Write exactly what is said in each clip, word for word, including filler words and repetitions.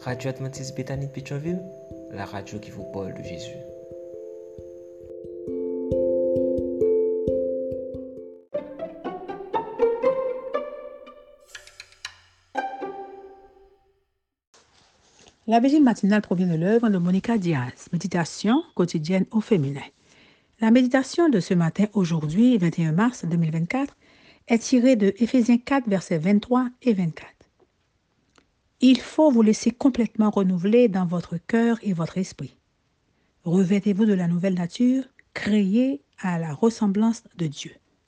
Radio Adventiste Bethany de Pétionville, la radio qui vous parle de Jésus. La vigile matinale provient de l'œuvre de Monica Diaz, Méditation quotidienne au féminin. La méditation de ce matin, aujourd'hui, vingt et un mars deux mille vingt-quatre, est tirée de Éphésiens quatre, versets vingt-trois et vingt-quatre. Il faut vous laisser complètement renouveler dans votre cœur et votre esprit. Revêtez-vous de la nouvelle nature, créée à la ressemblance de Dieu.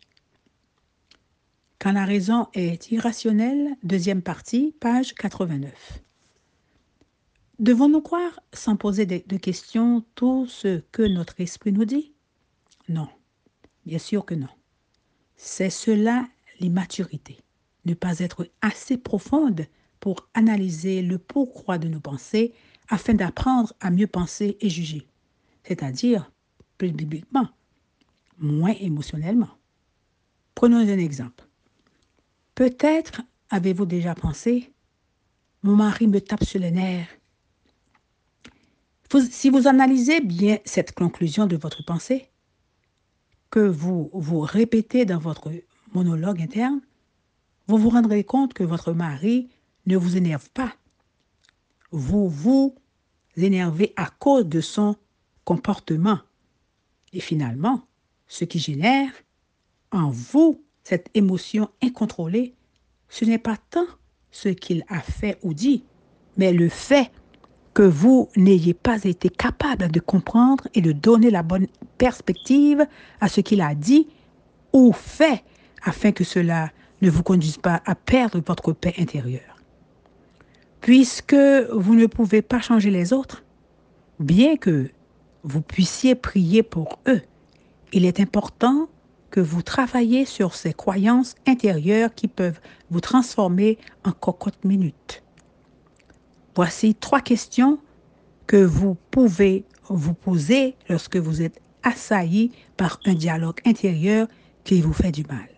Quand la raison est irrationnelle, deuxième partie, page quatre-vingt-neuf. Devons-nous croire, sans poser de, de questions, tout ce que notre esprit nous dit? Non, bien sûr que non. C'est cela l'immaturité, ne pas être assez profonde pour analyser le pourquoi de nos pensées afin d'apprendre à mieux penser et juger, c'est-à-dire, plus bibliquement, moins émotionnellement. Prenons un exemple. Peut-être avez-vous déjà pensé « Mon mari me tape sur les nerfs ». Vous, si vous analysez bien cette conclusion de votre pensée, que vous vous répétez dans votre monologue interne, vous vous rendrez compte que votre mari ne vous énerve pas. Vous vous énervez à cause de son comportement. Et finalement, ce qui génère en vous cette émotion incontrôlée, ce n'est pas tant ce qu'il a fait ou dit, mais le fait que vous n'ayez pas été capable de comprendre et de donner la bonne perspective à ce qu'il a dit ou fait afin que cela ne vous conduise pas à perdre votre paix intérieure. Puisque vous ne pouvez pas changer les autres, bien que vous puissiez prier pour eux, il est important que vous travaillez sur ces croyances intérieures qui peuvent vous transformer en cocotte minute. Voici trois questions que vous pouvez vous poser lorsque vous êtes assailli par un dialogue intérieur qui vous fait du mal.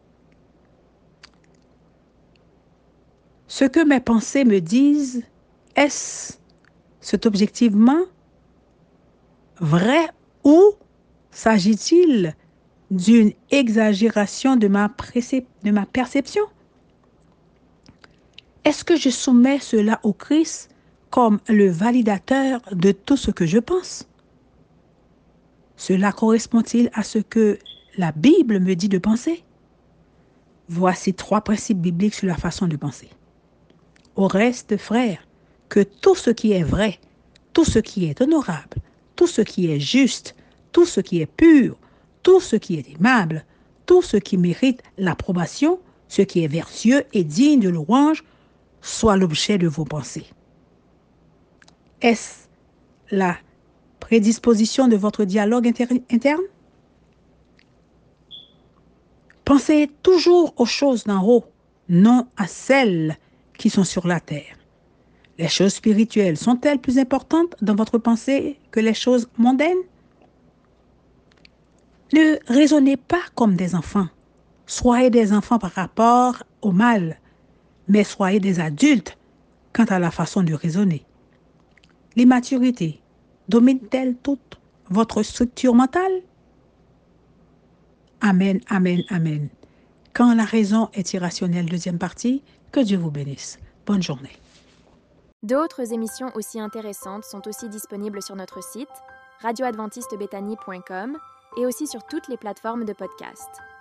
Ce que mes pensées me disent, est-ce c'est objectivement vrai ou s'agit-il d'une exagération de ma, précep- de ma perception? Est-ce que je soumets cela au Christ comme le validateur de tout ce que je pense? Cela correspond-il à ce que la Bible me dit de penser? Voici trois principes bibliques sur la façon de penser. Au reste, frères, que tout ce qui est vrai, tout ce qui est honorable, tout ce qui est juste, tout ce qui est pur, tout ce qui est aimable, tout ce qui mérite l'approbation, ce qui est vertueux et digne de louange, soit l'objet de vos pensées. Est-ce la prédisposition de votre dialogue inter- interne? Pensez toujours aux choses d'en haut, non à celles qui sont sur la terre. Les choses spirituelles sont-elles plus importantes dans votre pensée que les choses mondaines? Ne raisonnez pas comme des enfants. Soyez des enfants par rapport au mal, mais soyez des adultes quant à la façon de raisonner. L'immaturité domine-t-elle toute votre structure mentale? Amen, amen, amen. Quand la raison est irrationnelle, deuxième partie, que Dieu vous bénisse. Bonne journée. D'autres émissions aussi intéressantes sont aussi disponibles sur notre site radio adventiste bethany point com et aussi sur toutes les plateformes de podcast.